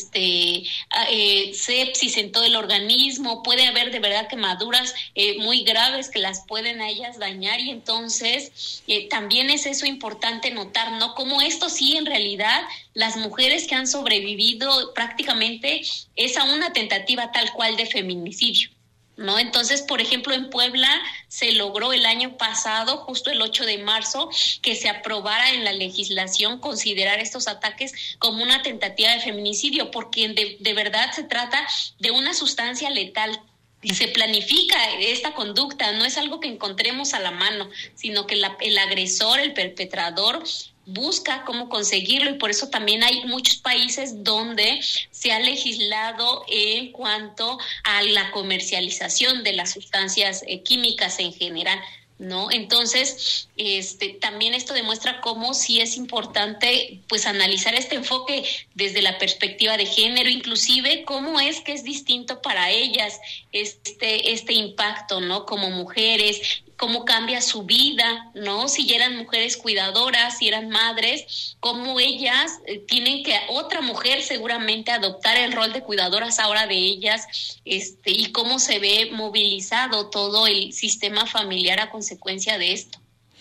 sepsis en todo el organismo, puede haber de verdad quemaduras muy graves que las pueden a ellas dañar, y entonces también es eso importante notar, ¿no? Como esto sí, en realidad, las mujeres que han sobrevivido prácticamente es a una tentativa tal cual de feminicidio, ¿no? Entonces, por ejemplo, en Puebla se logró el año pasado, justo el 8 de marzo, que se aprobara en la legislación considerar estos ataques como una tentativa de feminicidio, porque de verdad se trata de una sustancia letal. Se planifica esta conducta, no es algo que encontremos a la mano, sino que el agresor, el perpetrador, busca cómo conseguirlo, y por eso también hay muchos países donde se ha legislado en cuanto a la comercialización de las sustancias químicas en general, ¿no? Entonces, también esto demuestra cómo sí es importante, pues, analizar este enfoque desde la perspectiva de género, inclusive cómo es que es distinto para ellas este impacto, ¿no?, como mujeres, cómo cambia su vida, ¿no? Si ya eran mujeres cuidadoras, si eran madres, cómo ellas tienen que otra mujer seguramente adoptar el rol de cuidadoras ahora de ellas, y cómo se ve movilizado todo el sistema familiar a consecuencia de esto.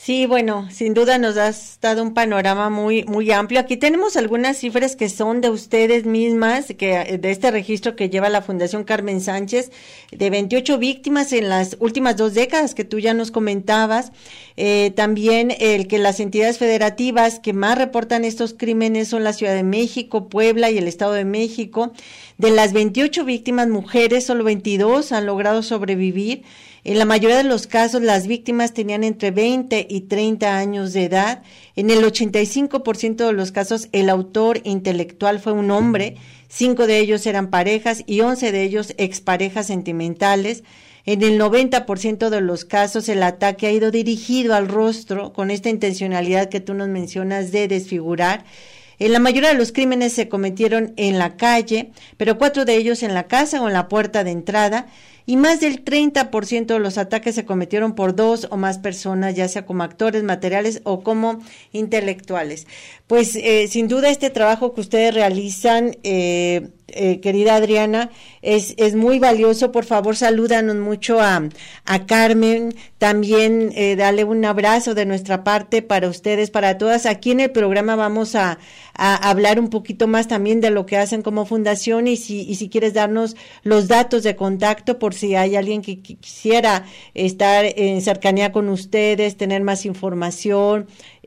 Sí, bueno, sin duda nos has dado un panorama muy amplio. Aquí tenemos algunas cifras que son de ustedes mismas, que de este registro que lleva la Fundación Carmen Sánchez, de 28 víctimas en las últimas 2 décadas que tú ya nos comentabas. También el que las entidades federativas que más reportan estos crímenes son la Ciudad de México, Puebla y el Estado de México. De las 28 víctimas mujeres, solo 22 han logrado sobrevivir. En la mayoría de los casos, las víctimas tenían entre 20 y 30 años de edad. En el 85% de los casos, el autor intelectual fue un hombre. 5 de ellos eran parejas y 11 de ellos exparejas sentimentales. En el 90% de los casos, el ataque ha ido dirigido al rostro con esta intencionalidad que tú nos mencionas de desfigurar. En la mayoría de los crímenes se cometieron en la calle, pero 4 de ellos en la casa o en la puerta de entrada. Y más del 30% de los ataques se cometieron por 2 o más personas, ya sea como actores materiales o como intelectuales. Pues sin duda este trabajo que ustedes realizan, querida Adriana, es muy valioso. Por favor, salúdanos mucho a Carmen. También dale un abrazo de nuestra parte para ustedes, para todas. Aquí en el programa vamos a hablar un poquito más también de lo que hacen como fundación y si quieres darnos los datos de contacto por si hay alguien que quisiera estar en cercanía con ustedes, tener más información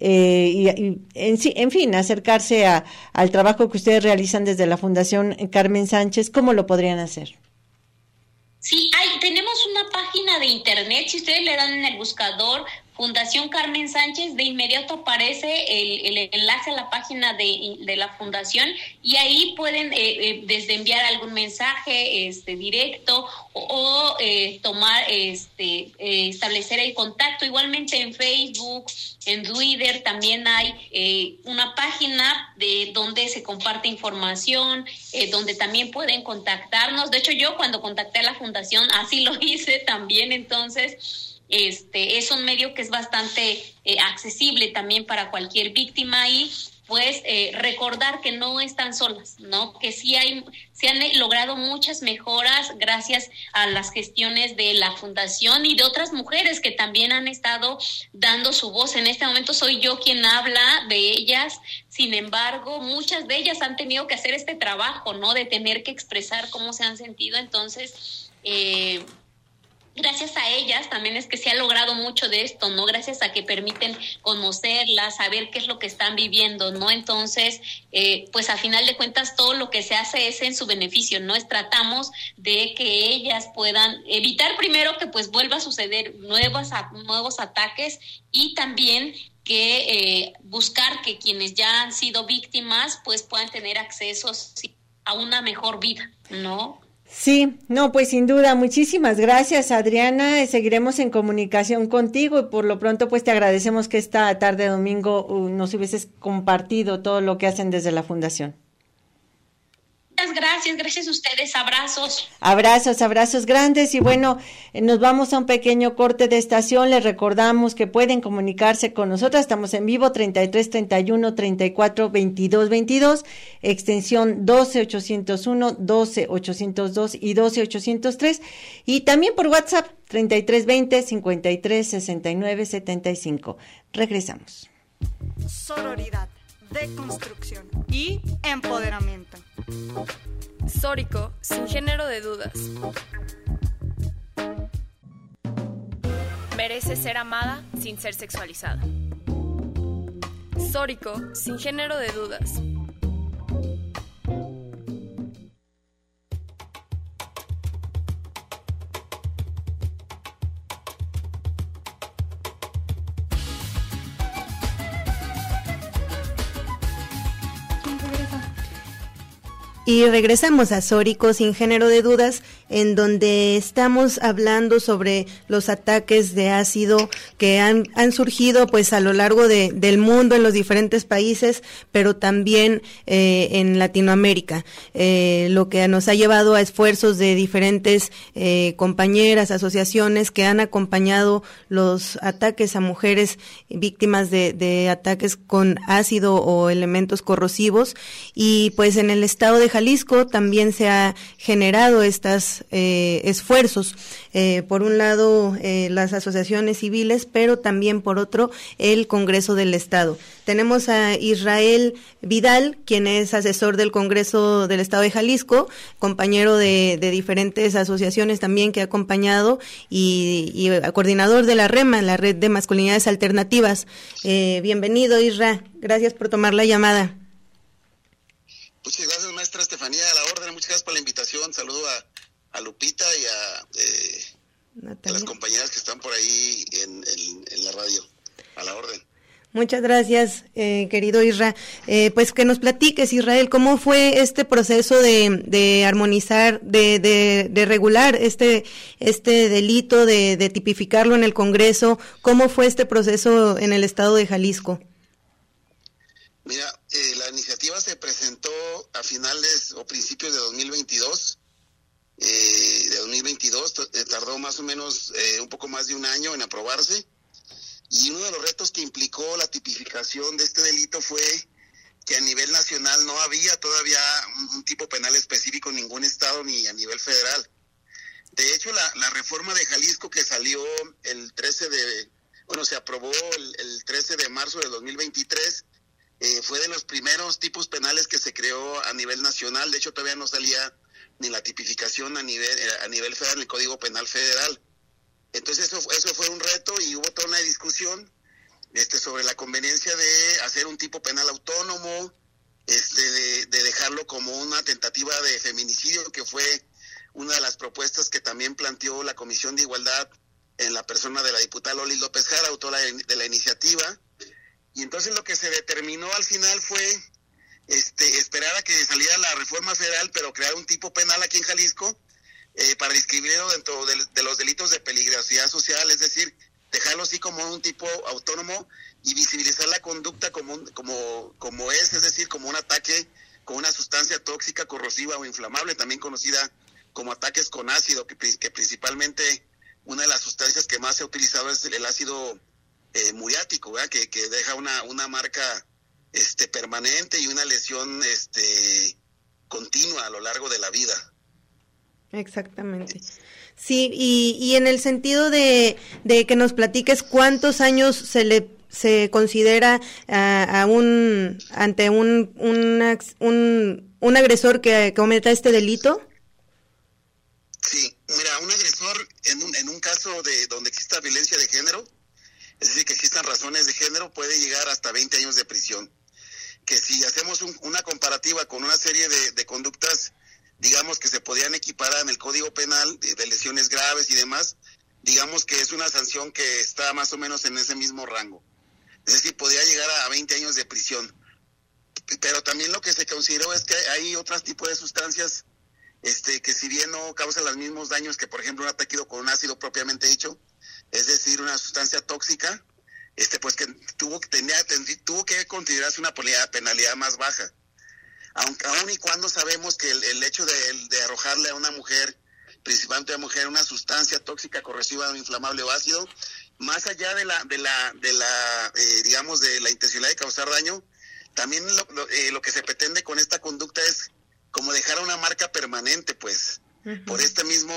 en fin, acercarse al trabajo que ustedes realizan desde la Fundación Carmen Sánchez. ¿Cómo lo podrían hacer? Sí, tenemos una página de internet. Si ustedes le dan en el buscador Fundación Carmen Sánchez, de inmediato aparece el enlace a la página de la fundación y ahí pueden desde enviar algún mensaje directo o tomar establecer el contacto. Igualmente en Facebook, en Twitter también hay una página de donde se comparte información, donde también pueden contactarnos. De hecho, yo cuando contacté a la fundación así lo hice también. Entonces es un medio que es bastante accesible también para cualquier víctima y pues recordar que no están solas, ¿no? Que se han logrado muchas mejoras gracias a las gestiones de la fundación y de otras mujeres que también han estado dando su voz. En este momento soy yo quien habla de ellas, sin embargo, muchas de ellas han tenido que hacer este trabajo, ¿no? De tener que expresar cómo se han sentido. Entonces, gracias a ellas también es que se ha logrado mucho de esto, ¿no? Gracias a que permiten conocerlas, saber qué es lo que están viviendo, ¿no? Entonces, pues a final de cuentas todo lo que se hace es en su beneficio, ¿no? Tratamos de que ellas puedan evitar primero que pues vuelva a suceder nuevos ataques y también que buscar que quienes ya han sido víctimas pues puedan tener acceso a una mejor vida, ¿no? Sí, no, pues sin duda, muchísimas gracias, Adriana. Seguiremos en comunicación contigo y por lo pronto pues te agradecemos que esta tarde domingo nos hubieses compartido todo lo que hacen desde la Fundación. Gracias a ustedes, abrazos. Abrazos grandes y bueno, nos vamos a un pequeño corte de estación. Les recordamos que pueden comunicarse con nosotras, estamos en vivo 33 31 34 22 22, extensión 12801, 12802 y 12803 y también por WhatsApp 33 20 53 69 75. Regresamos. Sororidad, deconstrucción y empoderamiento. Sórico, sin género de dudas. Merece ser amada sin ser sexualizada. Sórico, sin género de dudas. Y regresamos a Sórico, sin género de dudas, en donde estamos hablando sobre los ataques de ácido que han surgido pues a lo largo del mundo en los diferentes países, pero también en Latinoamérica, lo que nos ha llevado a esfuerzos de diferentes compañeras, asociaciones que han acompañado los ataques a mujeres víctimas de ataques con ácido o elementos corrosivos. Y pues en el estado de Jalisco también se ha generado estas esfuerzos, por un lado las asociaciones civiles, pero también por otro el Congreso del Estado. Tenemos a Israel Vidal, quien es asesor del Congreso del Estado de Jalisco, compañero de diferentes asociaciones también que ha acompañado y coordinador de la REMA, la Red de Masculinidades Alternativas. Bienvenido, Isra, gracias por tomar la llamada. Muchas gracias, maestra Estefanía, a la orden, muchas gracias por la invitación. Saludo a Lupita y a las compañeras que están por ahí en la radio, a la orden. Muchas gracias, querido Isra. Pues que nos platiques, Israel, ¿cómo fue este proceso de armonizar, de regular este delito, de tipificarlo en el Congreso? ¿Cómo fue este proceso en el estado de Jalisco? Mira, la iniciativa se presentó a finales o principios de 2022. Tardó más o menos un poco más de un año en aprobarse. Y uno de los retos que implicó la tipificación de este delito fue que a nivel nacional no había todavía un tipo penal específico en ningún estado ni a nivel federal. De hecho, la reforma de Jalisco que salió se aprobó el 13 de marzo de 2023, fue de los primeros tipos penales que se creó a nivel nacional. De hecho, todavía no salía ni la tipificación a nivel federal, el Código Penal Federal. Entonces eso fue un reto y hubo toda una discusión sobre la conveniencia de hacer un tipo penal autónomo, de dejarlo como una tentativa de feminicidio, que fue una de las propuestas que también planteó la Comisión de Igualdad en la persona de la diputada Loli López Jara, autora de la iniciativa. Y entonces lo que se determinó al final fue esperar a que saliera la reforma federal, pero crear un tipo penal aquí en Jalisco, para inscribirlo dentro de los delitos de peligrosidad social, es decir, dejarlo así como un tipo autónomo y visibilizar la conducta como es decir, como un ataque con una sustancia tóxica, corrosiva o inflamable, también conocida como ataques con ácido, que principalmente una de las sustancias que más se ha utilizado es el ácido muriático, ¿verdad? Que deja una marca permanente y una lesión continua a lo largo de la vida. Exactamente. Sí, y en el sentido de que nos platiques cuántos años se considera ante un agresor que cometa este delito. Sí, mira, un agresor en un caso de donde exista violencia de género, es decir, que existan razones de género, puede llegar hasta 20 años de prisión. Que si hacemos una comparativa con una serie de conductas, digamos, que se podían equiparar en el Código Penal de lesiones graves y demás, digamos que es una sanción que está más o menos en ese mismo rango. Es decir, podría llegar a 20 años de prisión. Pero también lo que se consideró es que hay otros tipos de sustancias que si bien no causan los mismos daños que, por ejemplo, un ataque con un ácido propiamente dicho, es decir, una sustancia tóxica, pues que tuvo que considerarse una penalidad más baja. Aun y cuando sabemos que el hecho de arrojarle a una mujer, principalmente a una mujer, una sustancia tóxica, corrosiva, inflamable o ácido, más allá de la intencionalidad de causar daño, también lo que se pretende con esta conducta es como dejar una marca permanente, pues, por este mismo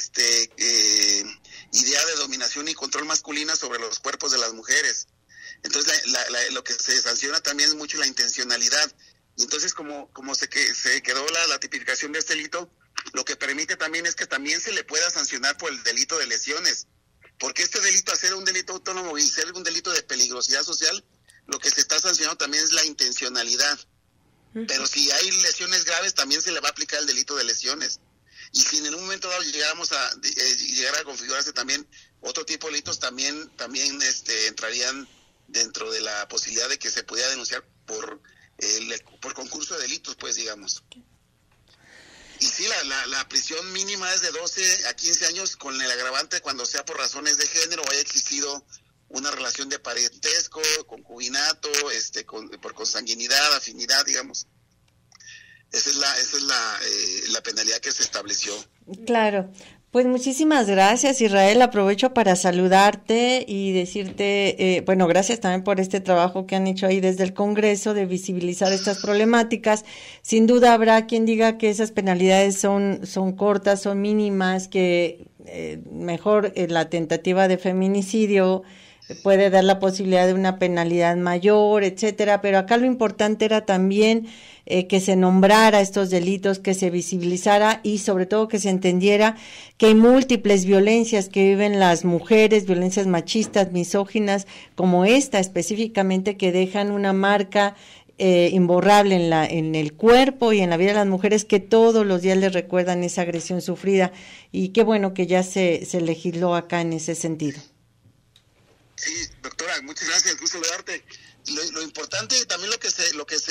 idea de dominación y control masculina sobre los cuerpos de las mujeres. Entonces lo que se sanciona también es mucho la intencionalidad. Y entonces como se quedó la tipificación de este delito, lo que permite también es que también se le pueda sancionar por el delito de lesiones, porque este delito, hacer un delito autónomo y ser un delito de peligrosidad social, lo que se está sancionando también es la intencionalidad. Pero si hay lesiones graves, también se le va a aplicar el delito de lesiones. Y si en un momento dado llegara a configurarse también otro tipo de delitos, también entrarían dentro de la posibilidad de que se pudiera denunciar por concurso de delitos, pues, digamos. Y sí, la prisión mínima es de 12 a 15 años, con el agravante cuando sea por razones de género o haya existido una relación de parentesco, concubinato, por consanguinidad, afinidad, digamos. Esa es la penalidad que se estableció. Claro. Pues muchísimas gracias, Israel. Aprovecho para saludarte y decirte, gracias también por este trabajo que han hecho ahí desde el Congreso de visibilizar estas problemáticas. Sin duda habrá quien diga que esas penalidades son cortas, son mínimas, que mejor la tentativa de feminicidio puede dar la posibilidad de una penalidad mayor, etcétera, pero acá lo importante era también que se nombrara estos delitos, que se visibilizara y sobre todo que se entendiera que hay múltiples violencias que viven las mujeres, violencias machistas, misóginas, como esta específicamente, que dejan una marca imborrable en el cuerpo y en la vida de las mujeres, que todos los días les recuerdan esa agresión sufrida, y qué bueno que ya se legisló acá en ese sentido. Sí, doctora, muchas gracias, gusto saludarte. Lo importante también lo que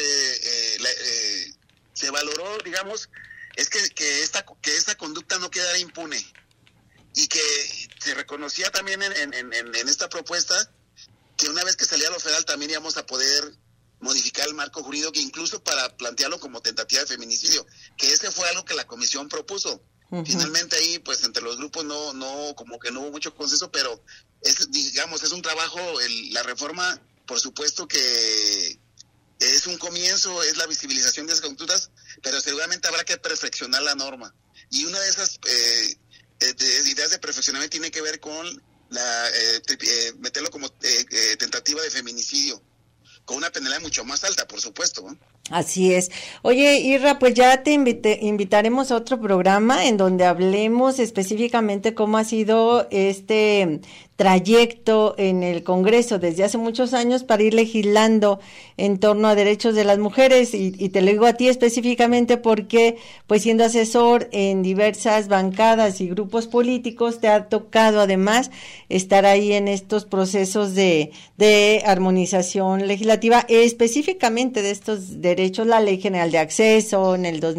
se valoró, digamos, es que esta conducta no quedara impune, y que se reconocía también en esta propuesta que una vez que salía lo federal también íbamos a poder modificar el marco jurídico, que incluso para plantearlo como tentativa de feminicidio, que ese fue algo que la comisión propuso. Uh-huh. Finalmente ahí, pues entre los grupos no como que no hubo mucho consenso, pero es un trabajo, la reforma, por supuesto que es un comienzo, es la visibilización de esas conductas, pero seguramente habrá que perfeccionar la norma. Y una de esas ideas de perfeccionamiento tiene que ver con meterlo como tentativa de feminicidio, con una penalidad mucho más alta, por supuesto, ¿no? Así es. Oye, Irra, pues ya te invitaremos a otro programa en donde hablemos específicamente cómo ha sido este trayecto en el Congreso desde hace muchos años para ir legislando en torno a derechos de las mujeres, y te lo digo a ti específicamente porque, pues siendo asesor en diversas bancadas y grupos políticos, te ha tocado además estar ahí en estos procesos de armonización legislativa, específicamente de estos derechos, la Ley General de Acceso en el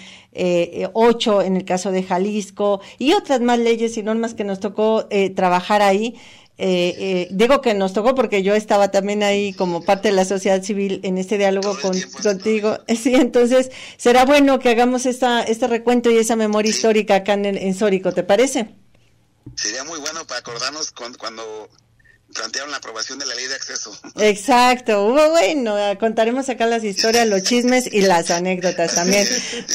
2008, en el caso de Jalisco, y otras más leyes y normas que nos tocó trabajar ahí. Digo que nos tocó porque yo estaba también ahí como parte de la sociedad civil en este diálogo contigo. Sí, entonces será bueno que hagamos este recuento y esa memoria histórica acá en Sórico, ¿te parece? Sería muy bueno para acordarnos cuando plantearon la aprobación de la ley de acceso. Exacto, bueno, contaremos acá las historias, los chismes y las anécdotas también.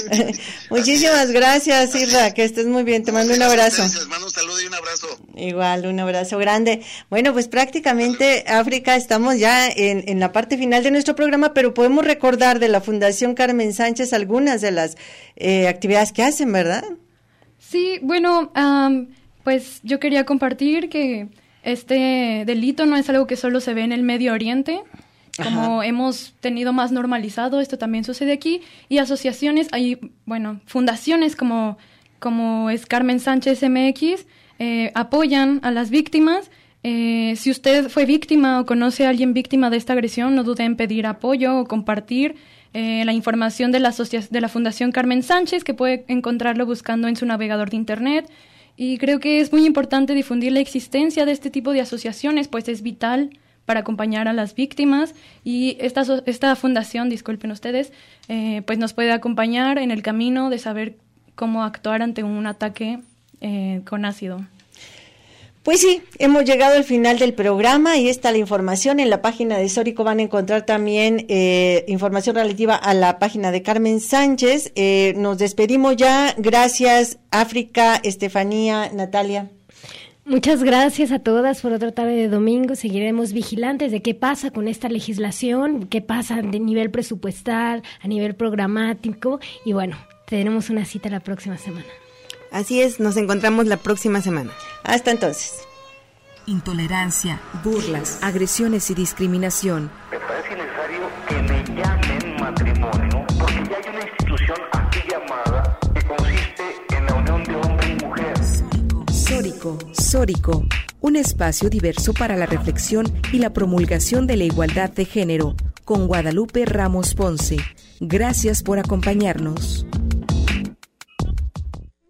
Muchísimas gracias, Irra, que estés muy bien, te mando un abrazo. Les mando un saludo y un abrazo. Igual, un abrazo grande. Bueno, pues prácticamente, África, estamos ya en la parte final de nuestro programa, pero podemos recordar de la Fundación Carmen Sánchez algunas de las actividades que hacen, ¿verdad? Sí, bueno, pues yo quería compartir que este delito no es algo que solo se ve en el Medio Oriente, como hemos tenido más normalizado, esto también sucede aquí, y asociaciones, fundaciones como es Carmen Sánchez MX, apoyan a las víctimas. Si usted fue víctima o conoce a alguien víctima de esta agresión, no dude en pedir apoyo o compartir la información de la Fundación Carmen Sánchez, que puede encontrarlo buscando en su navegador de internet. Y creo que es muy importante difundir la existencia de este tipo de asociaciones, pues es vital para acompañar a las víctimas, y esta fundación, disculpen ustedes, pues nos puede acompañar en el camino de saber cómo actuar ante un ataque con ácido. Pues sí, hemos llegado al final del programa y está la información. En la página de Sórico van a encontrar también información relativa a la página de Carmen Sánchez. Nos despedimos ya. Gracias, África, Estefanía, Natalia. Muchas gracias a todas por otra tarde de domingo. Seguiremos vigilantes de qué pasa con esta legislación, qué pasa a nivel presupuestal, a nivel programático, y bueno, tenemos una cita la próxima semana. Así es, nos encontramos la próxima semana. Hasta entonces. Intolerancia, burlas, agresiones y discriminación. Me parece necesario que me llamen matrimonio, porque ya hay una institución aquí llamada que consiste en la unión de hombre y mujer. Sórico, un espacio diverso para la reflexión y la promulgación de la igualdad de género, con Guadalupe Ramos Ponce. Gracias por acompañarnos.